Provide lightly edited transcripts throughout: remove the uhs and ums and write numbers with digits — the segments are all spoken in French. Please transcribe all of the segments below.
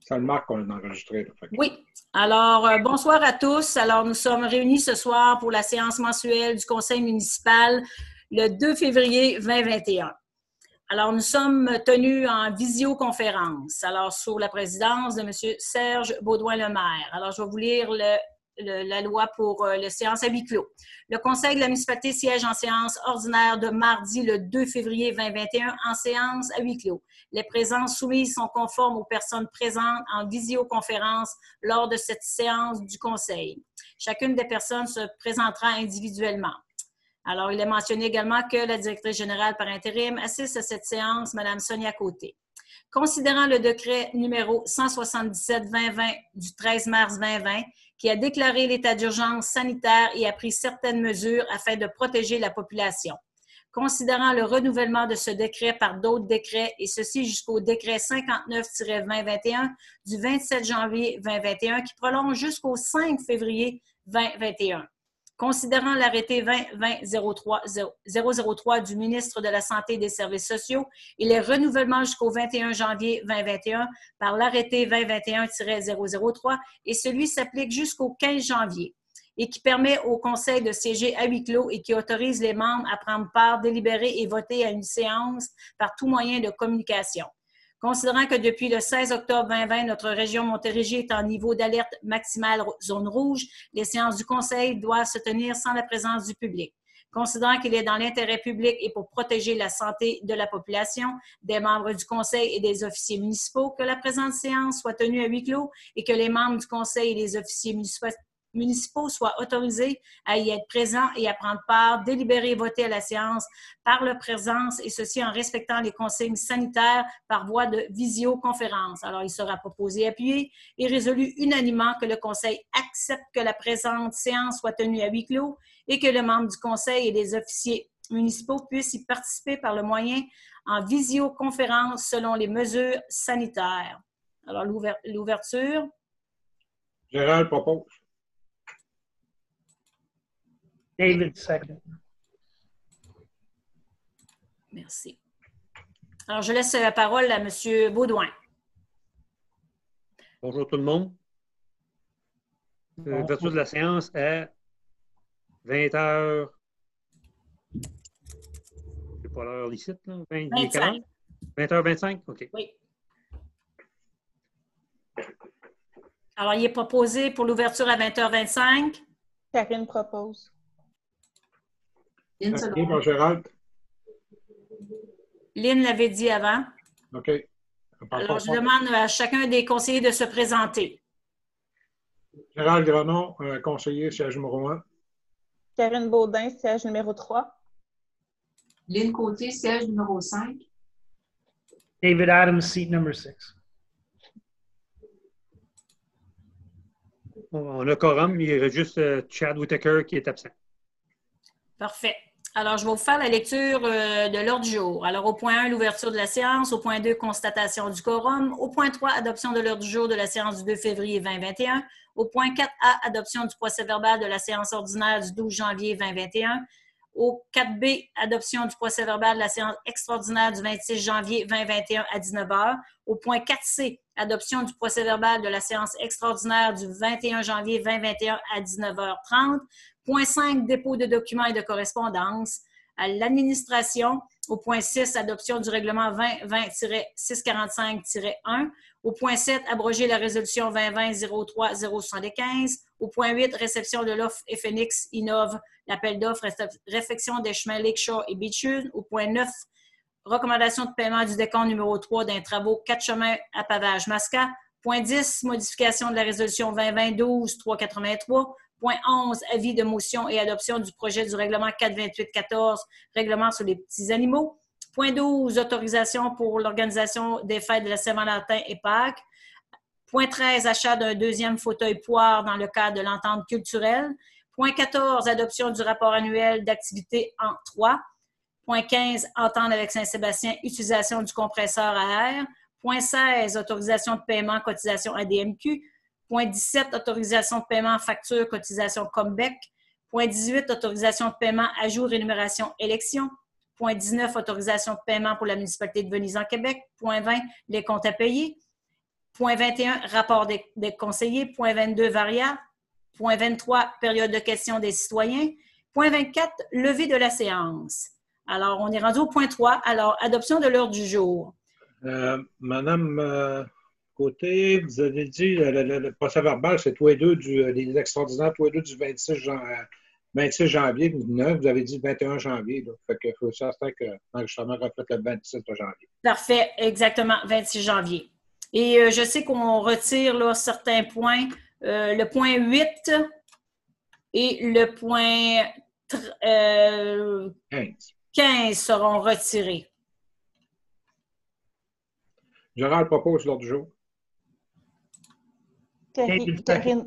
Ça le marque qu'on l'a enregistré. Là, Oui. Alors, bonsoir à tous. Alors, nous sommes réunis ce soir pour la séance mensuelle du Conseil municipal le 2 février 2021. Alors, nous sommes tenus en visioconférence, alors sous la présidence de M. Serge Baudouin-Lemaire. Alors, je vais vous lire la loi pour les séances à huis clos. Le Conseil de la municipalité siège en séance ordinaire de mardi le 2 février 2021 en séance à huis clos. Les présences soumises sont conformes aux personnes présentes en visioconférence lors de cette séance du Conseil. Chacune des personnes se présentera individuellement. Alors, il est mentionné également que la directrice générale par intérim assiste à cette séance, Mme Sonia Côté. Considérant le décret numéro 177-2020 du 13 mars 2020, qui a déclaré l'état d'urgence sanitaire et a pris certaines mesures afin de protéger la population. Considérant le renouvellement de ce décret par d'autres décrets, et ceci jusqu'au décret 59-2021 du 27 janvier 2021, qui prolonge jusqu'au 5 février 2021. Considérant l'arrêté 2020-003 du ministre de la Santé et des Services sociaux et les renouvellements jusqu'au 21 janvier 2021 par l'arrêté 2021-003 et celui s'applique jusqu'au 15 janvier et qui permet au Conseil de siéger à huis clos et qui autorise les membres à prendre part, délibérer et voter à une séance par tout moyen de communication. Considérant que depuis le 16 octobre 2020, notre région Montérégie est en niveau d'alerte maximale zone rouge, les séances du Conseil doivent se tenir sans la présence du public. Considérant qu'il est dans l'intérêt public et pour protéger la santé de la population, des membres du Conseil et des officiers municipaux, que la présente séance soit tenue à huis clos et que les membres du Conseil et les officiers municipaux soient autorisés à y être présents et à prendre part, délibérer et voter à la séance par leur présence, et ceci en respectant les consignes sanitaires par voie de visioconférence. Alors, il sera proposé, appuyé et résolu unanimement que le Conseil accepte que la présente séance soit tenue à huis clos et que les membres du Conseil et les officiers municipaux puissent y participer par le moyen en visioconférence selon les mesures sanitaires. Alors, l'ouverture. Gérald propose. David, second. Merci. Alors, je laisse la parole à M. Baudouin. Bonjour tout le monde. L'ouverture de la séance à 20h. C'est pas l'heure ici, là? 25. 20h25? OK. Oui. Alors, il est proposé pour l'ouverture à 20h25. Karine propose. Appuyé par Gérald. Lynn l'avait dit avant. OK. Alors, je demande à chacun des conseillers de se présenter. Gérald Grenon, conseiller, siège numéro 1. Karine Baudin, siège numéro 3. Lynn Côté, siège numéro 5. David Adams, seat number 6. On a quorum, il y a juste Chad Whitaker qui est absent. Parfait. Alors, je vais vous faire la lecture de l'ordre du jour. Alors, au point 1, l'ouverture de la séance. Au point 2, constatation du quorum. Au point 3, adoption de l'ordre du jour de la séance du 2 février 2021. Au point 4A, adoption du procès-verbal de la séance ordinaire du 12 janvier 2021. Au 4B, adoption du procès-verbal de la séance extraordinaire du 26 janvier 2021 à 19h. Au point 4C, adoption du procès-verbal de la séance extraordinaire du 21 janvier 2021 à 19h30. Point 5, dépôt de documents et de correspondance. À l'administration. Au point 6, adoption du règlement 2020-645-1. Au point 7, abroger la résolution 2020-03-075. Au point 8, réception de l'offre FNX Innove, l'appel d'offres, réfection des chemins Lakeshore et Beachune. Au point 9, recommandation de paiement du décompte numéro 3 d'un travaux 4 chemins à pavage Masca. Point 10, modification de la résolution 2020-12-383. Point 11, avis de motion et adoption du projet du règlement 428-14, règlement sur les petits animaux. Point 12, autorisation pour l'organisation des fêtes de la Saint-Valentin et Pâques. Point 13, achat d'un deuxième fauteuil poire dans le cadre de l'entente culturelle. Point 14, adoption du rapport annuel d'activité en 3. Point 15, entente avec Saint-Sébastien, utilisation du compresseur à air. Point 16, autorisation de paiement, cotisation ADMQ. Point 17, autorisation de paiement, facture, cotisation Combec. Point 18, autorisation de paiement, ajout, rémunération, élection. Point 19, autorisation de paiement pour la municipalité de Venise en Québec. Point 20, les comptes à payer. Point 21, rapport des conseillers. Point 22, variable. Point 23, période de questions des citoyens. Point 24, levée de la séance. Alors, on est rendu au point 3. Alors, adoption de l'ordre du jour. Madame Côté, vous avez dit le procès-verbal, c'est tous les deux des extraordinaires, tous les deux du 26 janvier, vous avez dit 21 janvier. Là. Fait qu'il faut s'assurer que l'enregistrement reflète le 26 de janvier. Parfait, exactement, 26 janvier. Et je sais qu'on retire là, certains points. Le point 8 et le point 15 seront retirés. Gérald propose l'ordre du jour. Karine.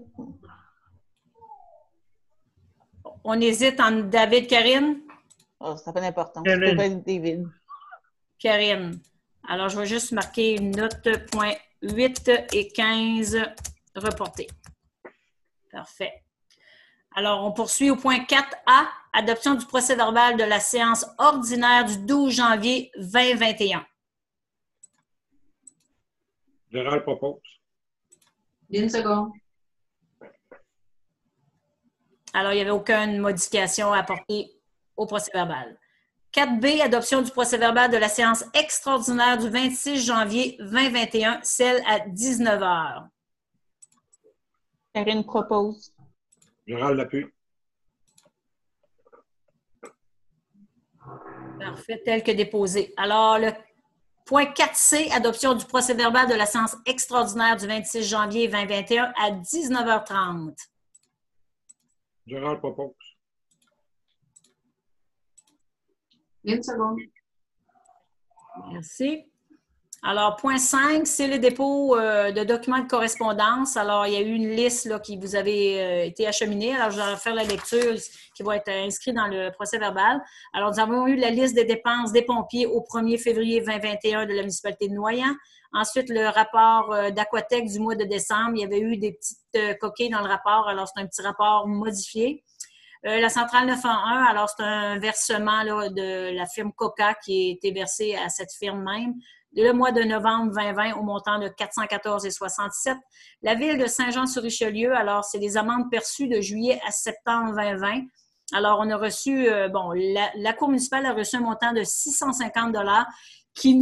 On hésite entre David, Karine? Oh, ça n'a pas d'importance. Karine. C'est pas David. Karine. Alors, je vais juste marquer une note, point 8 et 15 reportés. Parfait. Alors, on poursuit au point 4A, adoption du procès-verbal de la séance ordinaire du 12 janvier 2021. Gérald propose. Lynn seconde. Alors, il n'y avait aucune modification à apporter au procès-verbal. 4B, adoption du procès-verbal de la séance extraordinaire du 26 janvier 2021, celle à 19 h. Karine propose. Gérald l'appuie. Parfait, tel que déposé. Alors, le point 4C, adoption du procès-verbal de la séance extraordinaire du 26 janvier 2021 à 19 h 30. Gérald propose. Lynn seconde. Merci. Alors, point 5, c'est le dépôt de documents de correspondance. Alors, il y a eu une liste là, qui vous avait été acheminée. Alors, je vais faire la lecture qui va être inscrite dans le procès-verbal. Alors, nous avons eu la liste des dépenses des pompiers au 1er février 2021 de la municipalité de Noyant. Ensuite, le rapport d'Aquatec du mois de décembre. Il y avait eu des petites coquilles dans le rapport. Alors, c'est un petit rapport modifié. La centrale 911, alors c'est un versement là, de la firme Coca qui a été versé à cette firme même. Le mois de novembre 2020 au montant de 414,67. La ville de Saint-Jean-sur-Richelieu, alors c'est les amendes perçues de juillet à septembre 2020. Alors on a reçu, la Cour municipale a reçu un montant de 650 $ qui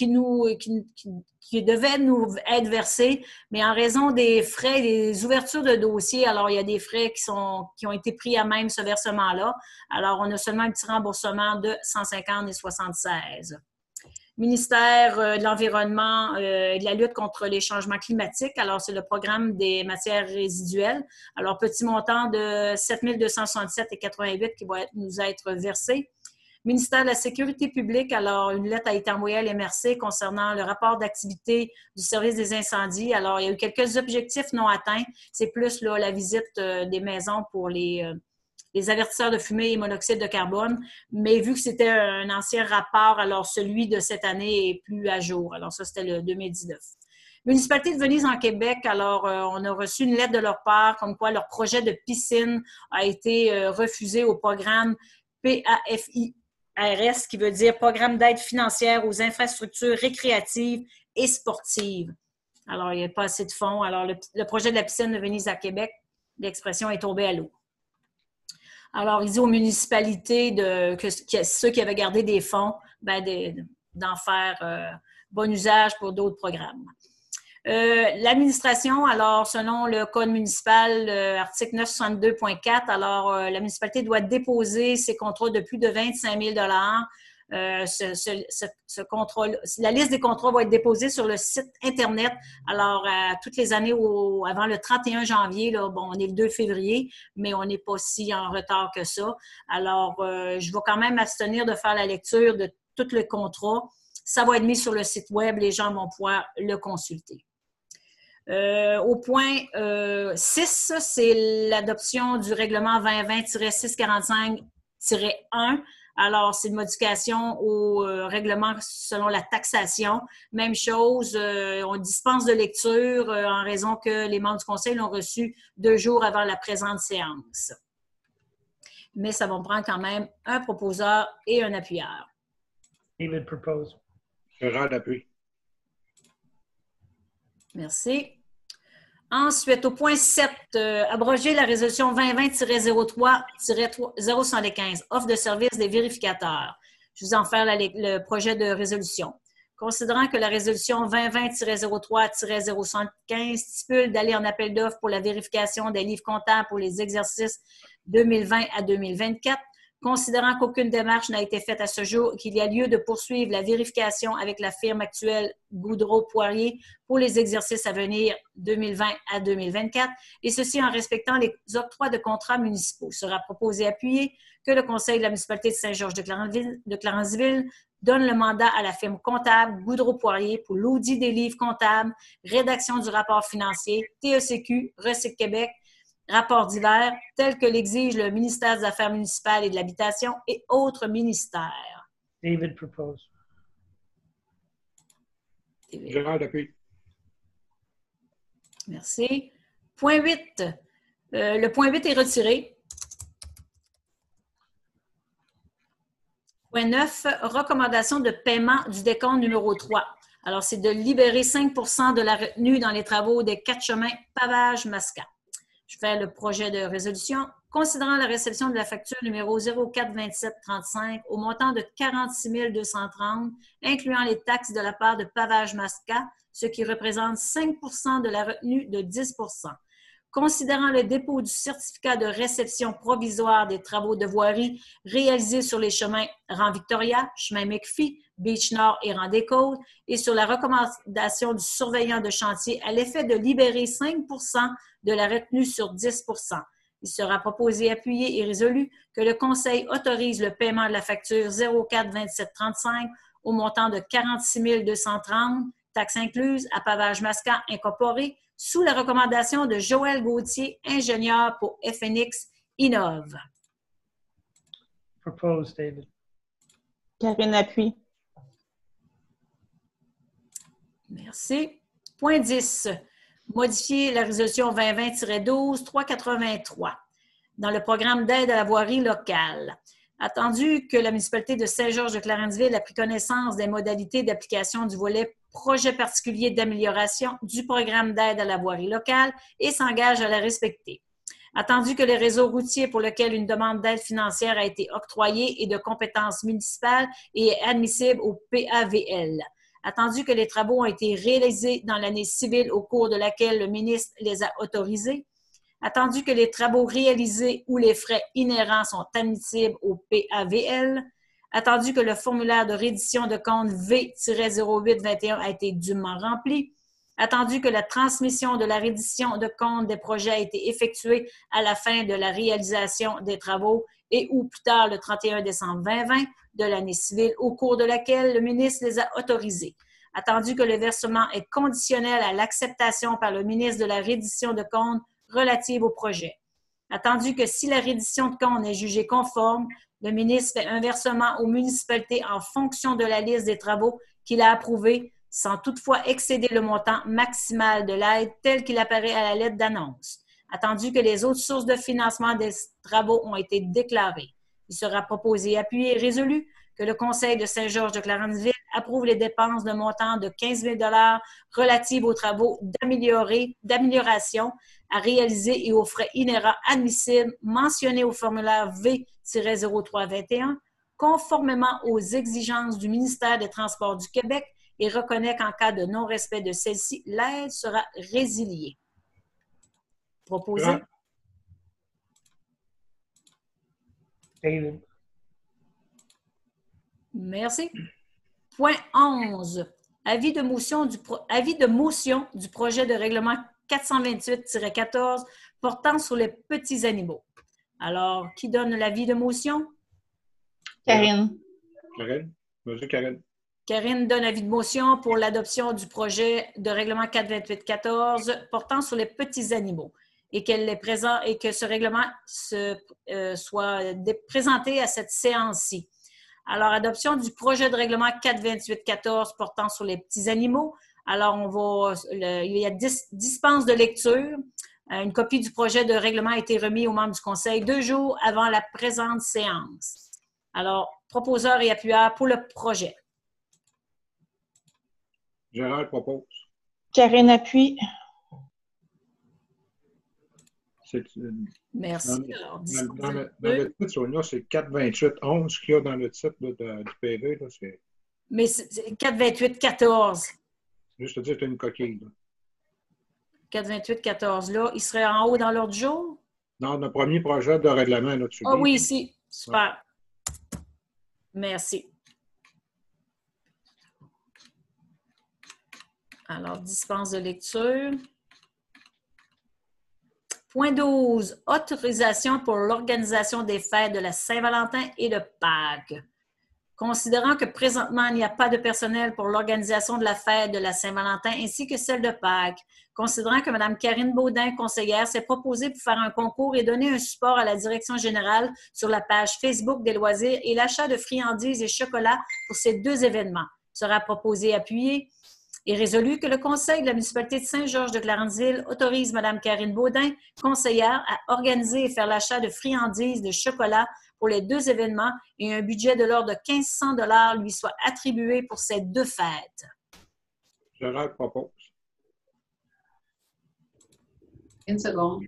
devait nous être versé, mais en raison des frais, des ouvertures de dossiers, alors il y a des frais qui ont été pris à même ce versement-là. Alors on a seulement un petit remboursement de 150,76. Ministère de l'Environnement et de la lutte contre les changements climatiques. Alors, c'est le programme des matières résiduelles. Alors, petit montant de 7 267,88 qui va nous être versé. Ministère de la Sécurité publique, alors une lettre a été envoyée à l'MRC concernant le rapport d'activité du service des incendies. Alors, il y a eu quelques objectifs non atteints. C'est plus là, la visite des maisons pour les avertisseurs de fumée et monoxyde de carbone. Mais vu que c'était un ancien rapport, alors celui de cette année est plus à jour. Alors, ça, c'était le 2019. Municipalité de Venise en Québec, alors on a reçu une lettre de leur part comme quoi leur projet de piscine a été refusé au programme PAFIRS, qui veut dire Programme d'aide financière aux infrastructures récréatives et sportives. Alors, il n'y a pas assez de fonds. Alors, le projet de la piscine de Venise à Québec, l'expression est tombée à l'eau. Alors, il dit aux municipalités, ceux qui avaient gardé des fonds, d'en faire bon usage pour d'autres programmes. L'administration, alors, selon le Code municipal, article 962.4, alors, la municipalité doit déposer ses contrats de plus de 25 000 $. Ce contrôle, la liste des contrats va être déposée sur le site Internet. Alors, toutes les années avant le 31 janvier, là, bon, on est le 2 février, mais on n'est pas si en retard que ça. Alors, je vais quand même m'abstenir de faire la lecture de tout le contrat. Ça va être mis sur le site web, les gens vont pouvoir le consulter. Au point 6, c'est l'adoption du règlement 2020-645-1. Alors, c'est une modification au règlement selon la taxation. Même chose, on dispense de lecture en raison que les membres du conseil l'ont reçu 2 jours avant la présente séance. Mais ça va me prendre quand même un proposeur et un appuyeur. David propose. Gérald appuie. Merci. Ensuite, au point 7, abroger la résolution 2020-03-075, offre de service des vérificateurs. Je vous en faire le projet de résolution. Considérant que la résolution 2020-03-075 stipule d'aller en appel d'offres pour la vérification des livres comptables pour les exercices 2020 à 2024, considérant qu'aucune démarche n'a été faite à ce jour, qu'il y a lieu de poursuivre la vérification avec la firme actuelle Goudreau-Poirier pour les exercices à venir 2020 à 2024, et ceci en respectant les octrois de contrats municipaux. Il sera proposé et appuyé que le Conseil de la municipalité de Saint-Georges-de-Clarenceville donne le mandat à la firme comptable Goudreau-Poirier pour l'audit des livres comptables, rédaction du rapport financier, TECQ, Recyc Québec, rapports divers tels que l'exige le ministère des Affaires municipales et de l'Habitation et autres ministères. David propose. Gérard appuie. Merci. Point 8. Le point 8 est retiré. Point 9. Recommandation de paiement du décompte numéro 3. Alors, c'est de libérer 5 de la retenue dans les travaux des 4 chemins Pavage-Mascat. Je fais le projet de résolution. Considérant la réception de la facture numéro 042735 au montant de 46 230, incluant les taxes de la part de Pavage-Mascat, ce qui représente 5 de la retenue de 10 considérant le dépôt du certificat de réception provisoire des travaux de voirie réalisés sur les chemins Rang-Victoria, chemin McPhee, Beach-Nord et Rang-des-Côtes, et sur la recommandation du surveillant de chantier à l'effet de libérer 5 de la retenue sur 10 Il sera proposé, appuyé et résolu que le Conseil autorise le paiement de la facture 042735 au montant de 46 230, taxes incluses, à Pavage-Mascat Incorporé, sous la recommandation de Joël Gauthier, ingénieur pour FNX Innov. Propose, David. Karine appuie. Merci. Point 10. Modifier la résolution 2020-12-383 dans le programme d'aide à la voirie locale. Attendu que la municipalité de Saint-Georges-de-Clarenceville a pris connaissance des modalités d'application du volet projet particulier d'amélioration du programme d'aide à la voirie locale et s'engage à la respecter. Attendu que les réseaux routiers pour lesquels une demande d'aide financière a été octroyée est de compétence municipale et est admissible au PAVL. Attendu que les travaux ont été réalisés dans l'année civile au cours de laquelle le ministre les a autorisés. Attendu que les travaux réalisés ou les frais inhérents sont admissibles au PAVL. Attendu que le formulaire de reddition de compte V-0821 a été dûment rempli. Attendu que la transmission de la reddition de compte des projets a été effectuée à la fin de la réalisation des travaux et ou plus tard le 31 décembre 2020 de l'année civile au cours de laquelle le ministre les a autorisés. Attendu que le versement est conditionnel à l'acceptation par le ministre de la reddition de compte relative au projet. Attendu que si la reddition de compte est jugée conforme, le ministre fait un versement aux municipalités en fonction de la liste des travaux qu'il a approuvés, sans toutefois excéder le montant maximal de l'aide tel qu'il apparaît à la lettre d'annonce. Attendu que les autres sources de financement des travaux ont été déclarées. Il sera proposé, appuyé et résolu que le Conseil de Saint-Georges-de-Clarenceville approuve les dépenses d'un montant de 15 000 relatives aux travaux d'amélioration à réaliser et aux frais inhérents admissibles mentionnés au formulaire V-0321, conformément aux exigences du ministère des Transports du Québec et reconnaît qu'en cas de non-respect de celle-ci, l'aide sera résiliée. Proposé. David. Merci. Point 11. Avis de motion du projet de règlement 428-14 portant sur les petits animaux. Alors, qui donne l'avis de motion? Karine. Karine. Monsieur Karine. Karine donne avis de motion pour l'adoption du projet de règlement 428-14 portant sur les petits animaux et que ce règlement soit présenté à cette séance-ci. Alors, adoption du projet de règlement 428-14 portant sur les petits animaux. Alors, il y a dispense de lecture. Une copie du projet de règlement a été remis aux membres du Conseil 2 jours avant la présente séance. Alors, proposeur et appuyeur pour le projet. Gérard propose. Karine appuie. C'est, Merci. Dans, Alors, dans le titre, Sonia, c'est 428-11 qu'il y a dans le titre là, du PV. Là, c'est Mais c'est 428-14. juste à dire que c'est une coquille. Là. 428-14, là, il serait en haut dans l'ordre du jour? Dans le premier projet de règlement, là, tu Ah dis. oui, ici. Super. Merci. Alors, dispense de lecture. Point 12. Autorisation pour l'organisation des fêtes de la Saint-Valentin et de Pâques. Considérant que présentement, il n'y a pas de personnel pour l'organisation de la fête de la Saint-Valentin ainsi que celle de Pâques, considérant que Mme Karine Baudin, conseillère, s'est proposée pour faire un concours et donner un support à la direction générale sur la page Facebook des loisirs et l'achat de friandises et chocolats pour ces deux événements, sera proposé et appuyé. Et résolu que le Conseil de la municipalité de Saint-Georges-de-Clarenceville autorise Mme Karine Baudin, conseillère, à organiser et faire l'achat de friandises de chocolat pour les deux événements et un budget de l'ordre de 1 500 $ lui soit attribué pour ces deux fêtes. Gérald propose. Une seconde.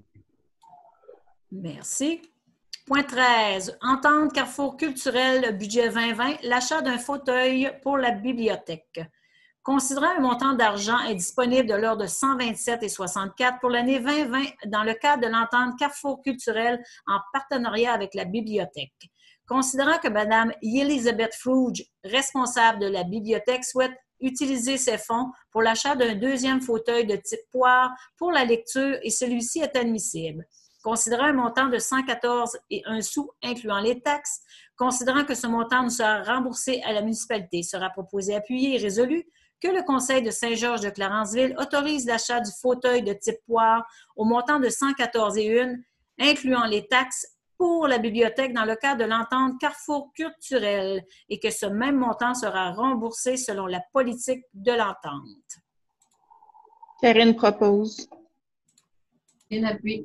Merci. Point 13. Entente Carrefour culturel budget 2020, l'achat d'un fauteuil pour la bibliothèque. Considérant un montant d'argent est disponible de l'ordre de 127,64 pour l'année 2020 dans le cadre de l'entente Carrefour culturel en partenariat avec la bibliothèque. Considérant que Mme Elisabeth Frouge, responsable de la bibliothèque, souhaite utiliser ses fonds pour l'achat d'un deuxième fauteuil de type poire pour la lecture et celui-ci est admissible. Considérant un montant de 114,01 sous, incluant les taxes, considérant que ce montant nous sera remboursé à la municipalité, sera proposé, appuyé et résolu que le Conseil de Saint-Georges-de-Clarenceville autorise l'achat du fauteuil de type poire au montant de 114,01, incluant les taxes pour la bibliothèque dans le cadre de l'entente Carrefour culturel et que ce même montant sera remboursé selon la politique de l'entente. Karine propose. Une appuie.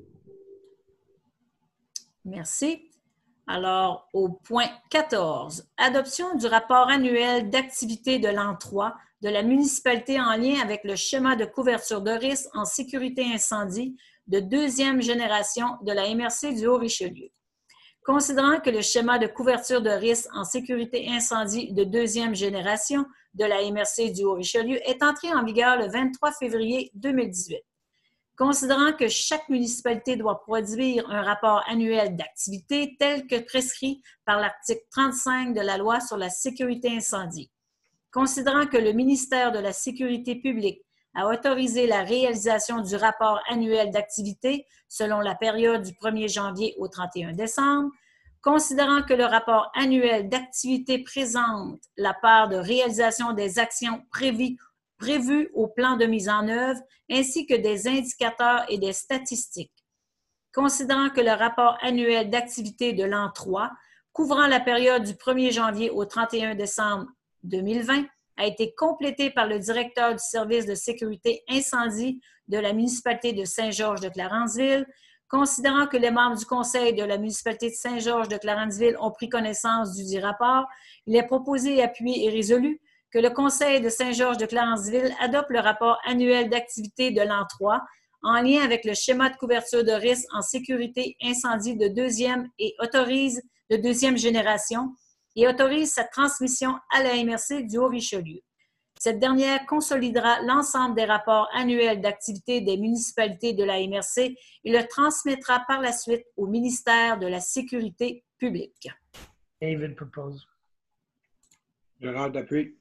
Merci. Alors, au point 14, adoption du rapport annuel d'activité de l'an 3 de la municipalité en lien avec le schéma de couverture de risque en sécurité incendie de deuxième génération de la MRC du Haut-Richelieu. Considérant que le schéma de couverture de risque en sécurité incendie de deuxième génération de la MRC du Haut-Richelieu est entré en vigueur le 23 février 2018. Considérant que chaque municipalité doit produire un rapport annuel d'activité tel que prescrit par l'article 35 de la loi sur la sécurité incendie. Considérant que le ministère de la Sécurité publique a autorisé la réalisation du rapport annuel d'activité selon la période du 1er janvier au 31 décembre, considérant que le rapport annuel d'activité présente la part de réalisation des actions prévues au plan de mise en œuvre, ainsi que des indicateurs et des statistiques. Considérant que le rapport annuel d'activité de l'an 3, couvrant la période du 1er janvier au 31 décembre 2020, a été complété par le directeur du service de sécurité incendie de la municipalité de Saint-Georges-de-Clarenceville, considérant que les membres du conseil de la municipalité de Saint-Georges-de-Clarenceville ont pris connaissance du dit rapport, il est proposé, appuyé et résolu que le Conseil de Saint-Georges-de-Clarenceville adopte le rapport annuel d'activité de l'an 3 en lien avec le schéma de couverture de risque en sécurité incendie de deuxième génération et autorise sa transmission à la MRC du Haut-Richelieu. Cette dernière consolidera l'ensemble des rapports annuels d'activité des municipalités de la MRC et le transmettra par la suite au ministère de la Sécurité publique. David propose. Gérald appuie.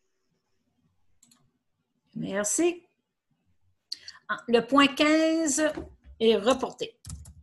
Merci. Le point 15 est reporté.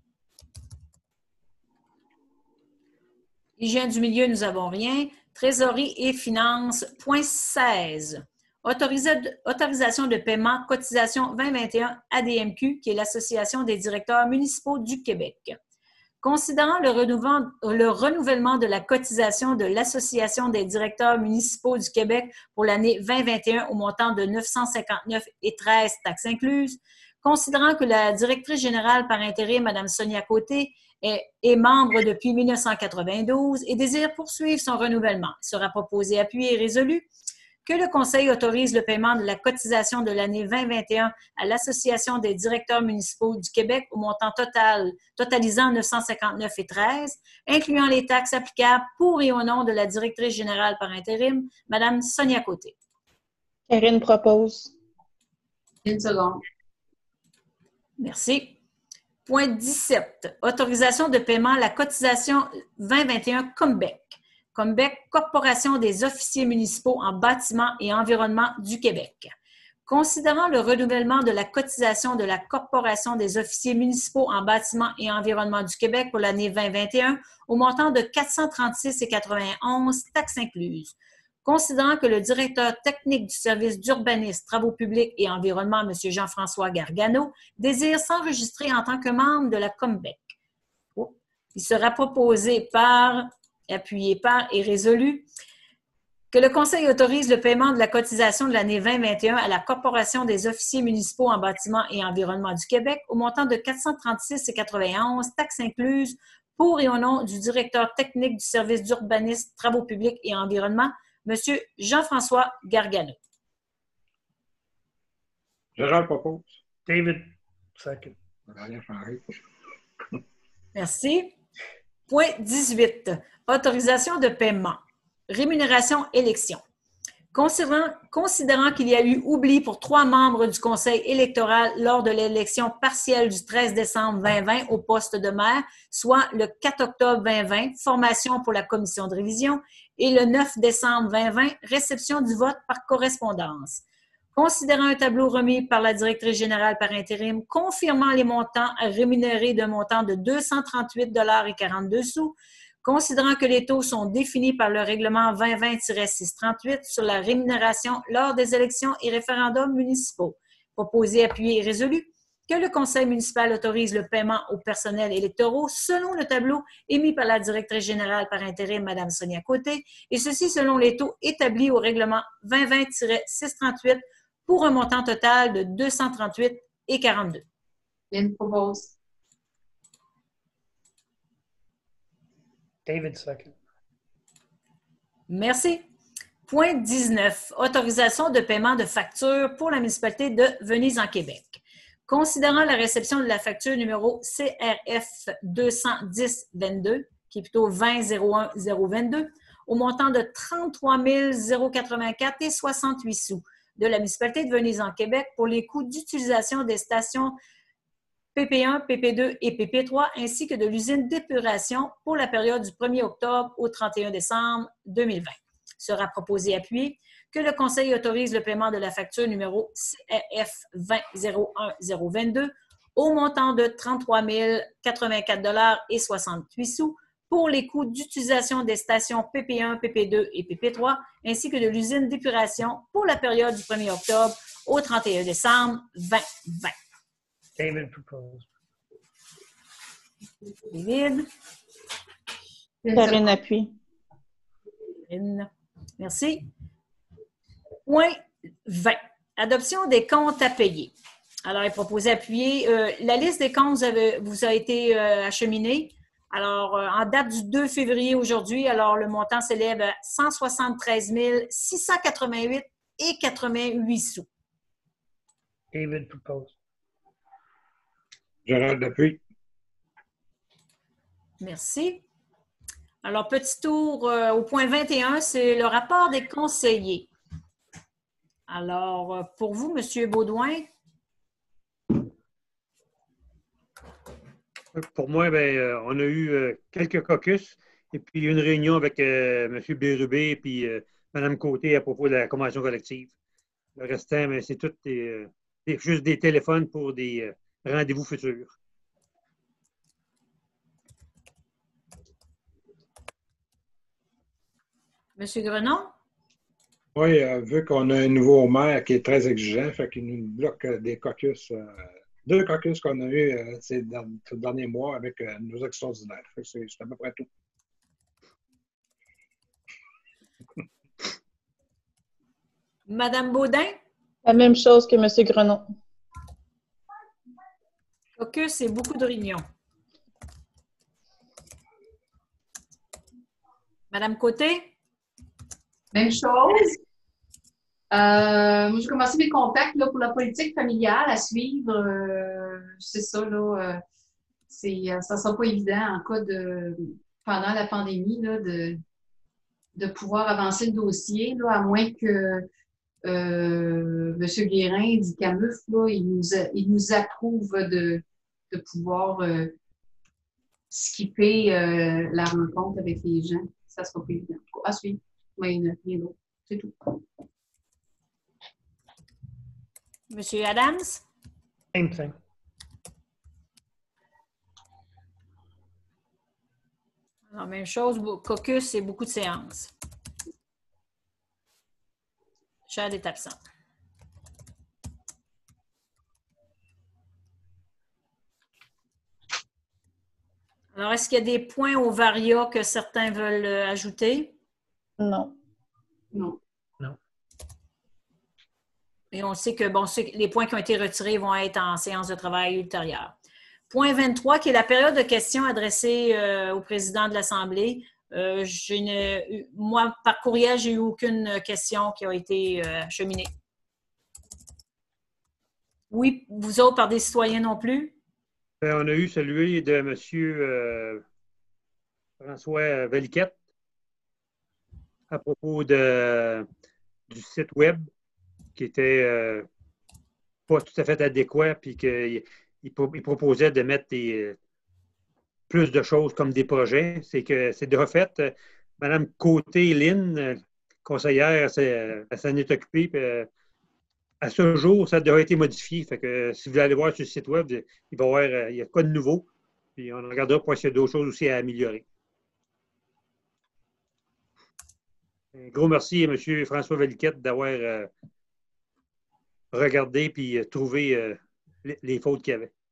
Hygiène du milieu, nous n'avons rien. Trésorerie et finances, point 16. Autorisation de paiement, cotisation 2021 ADMQ, qui est l'Association des directeurs municipaux du Québec. Considérant le renouvellement de la cotisation de l'Association des directeurs municipaux du Québec pour l'année 2021 au montant de 959,13 taxes incluses, considérant que la directrice générale par intérim, Mme Sonia Côté, est membre depuis 1992 et désire poursuivre son renouvellement, il sera proposé, appuyé et résolu que le Conseil autorise le paiement de la cotisation de l'année 2021 à l'Association des directeurs municipaux du Québec au montant totalisant 959,13, incluant les taxes applicables pour et au nom de la directrice générale par intérim, Mme Sonia Côté. Karine propose. Lynn seconde. Merci. Point 17. Autorisation de paiement à la cotisation 2021 Combec. Combec, Corporation des officiers municipaux en bâtiment et environnement du Québec. Considérant le renouvellement de la cotisation de la Corporation des officiers municipaux en bâtiment et environnement du Québec pour l'année 2021 au montant de 436,91, taxes incluses. Considérant que le directeur technique du service d'urbanisme, travaux publics et environnement, M. Jean-François Gargano, désire s'enregistrer en tant que membre de la Combec. Il sera proposé par, appuyé par et résolu que le Conseil autorise le paiement de la cotisation de l'année 2021 à la Corporation des officiers municipaux en bâtiment et environnement du Québec au montant de 436,91, taxes incluses, pour et au nom du directeur technique du service d'urbanisme, travaux publics et environnement, M. Jean-François Gargano. Gérald propose. David, second. Rien changé. Merci. Point 18. Autorisation de paiement. Rémunération élection. Considérant qu'il y a eu oubli pour 3 membres du Conseil électoral lors de l'élection partielle du 13 décembre 2020 au poste de maire, soit le 4 octobre 2020, formation pour la commission de révision, et le 9 décembre 2020, réception du vote par correspondance. Considérant un tableau remis par la directrice générale par intérim, confirmant les montants rémunérés d'un montant de 238,42 $, considérant que les taux sont définis par le règlement 2020-638 sur la rémunération lors des élections et référendums municipaux. Proposé, appuyé et résolu que le Conseil municipal autorise le paiement aux personnels électoraux selon le tableau émis par la directrice générale par intérim, Mme Sonia Côté, et ceci selon les taux établis au règlement 2020-638 pour un montant total de 238,42 $. Lynn propose. David, second. Merci. Point 19. Autorisation de paiement de facture pour la municipalité de Venise en Québec. Considérant la réception de la facture numéro CRF 210-22, qui est plutôt 20-01-022, au montant de 33 084,68 sous de la municipalité de Venise en Québec pour les coûts d'utilisation des stations PP1, PP2 et PP3, ainsi que de l'usine d'épuration pour la période du 1er octobre au 31 décembre 2020. Sera proposé appuyé que le Conseil autorise le paiement de la facture numéro CRF 20-01-022 au montant de 33 084,68 sous pour les coûts d'utilisation des stations PP1, PP2 et PP3, ainsi que de l'usine d'épuration pour la période du 1er octobre au 31 décembre 2020. David propose. David. Karine appuie. Karine. Merci. Point 20. Adoption des comptes à payer. Alors, il est proposé d'appuyer. La liste des comptes vous a été acheminée. Alors, en date du 2 février aujourd'hui, alors le montant s'élève à 173 688,88 sous. David propose. Gérald Depuis. Merci. Alors, petit tour au point 21, c'est le rapport des conseillers. Alors, pour vous, M. Baudouin. Pour moi, on a eu quelques caucus et puis une réunion avec M. Bérubé et puis Mme Côté à propos de la convention collective. Le restant, c'est tout juste des téléphones pour des rendez-vous futurs. M. Grenon? Oui, vu qu'on a un nouveau maire qui est très exigeant, fait qu'il nous bloque des caucus, 2 caucus qu'on a eu ces derniers mois avec nos extraordinaires. C'est à peu près tout. Madame Baudin? La même chose que M. Grenon. Caucus et beaucoup de réunions. Madame Côté? Même chose. Moi, j'ai commencé mes contacts là, pour la politique familiale à suivre. C'est ça, là. Ça sera pas évident en cas de pendant la pandémie là, de pouvoir avancer le dossier, là, à moins que M. Guérin du CAMUF, là, il nous approuve de pouvoir skipper la rencontre avec les gens. Ça sera pas évident. À suivre. Mais rien d'autre. C'est tout. Monsieur Adams? Same thing. Alors, même chose, caucus et beaucoup de séances. Chad est absent. Alors, est-ce qu'il y a des points au varia que certains veulent ajouter? Non. Non. Et on sait que bon, les points qui ont été retirés vont être en séance de travail ultérieure. Point 23, qui est la période de questions adressée au président de l'Assemblée. Moi, par courriel, j'ai eu aucune question qui a été acheminée. Oui, vous autres, par des citoyens non plus? On a eu celui de M. François Valiquette à propos du site web qui était pas tout à fait adéquat, puis qu'il proposait de mettre plus de choses comme des projets. C'est que c'est de refait. Mme Côté-Lynn, conseillère, elle s'en est occupée. Puis, à ce jour, ça a été modifié. Fait que si vous allez voir sur le site web, il va y avoir il y a quoi de nouveau. Puis on regardera pour s'il y a d'autres choses aussi à améliorer. Un gros merci à M. François Valiquette d'avoir regardé et trouvé les fautes qu'il y avait.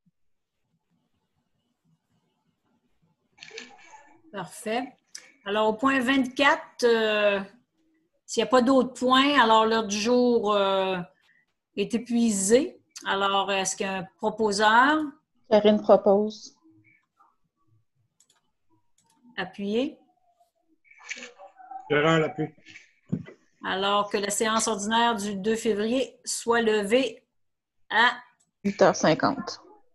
Parfait. Alors, au point 24, s'il n'y a pas d'autres points, alors l'heure du jour est épuisée. Alors, est-ce qu'il y a un proposeur? Karine propose. Appuyé. Gérard l'appui. Alors que la séance ordinaire du 2 février soit levée à 8h50.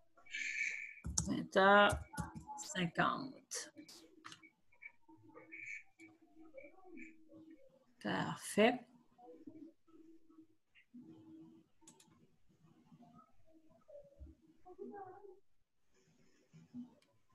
20h50. Parfait.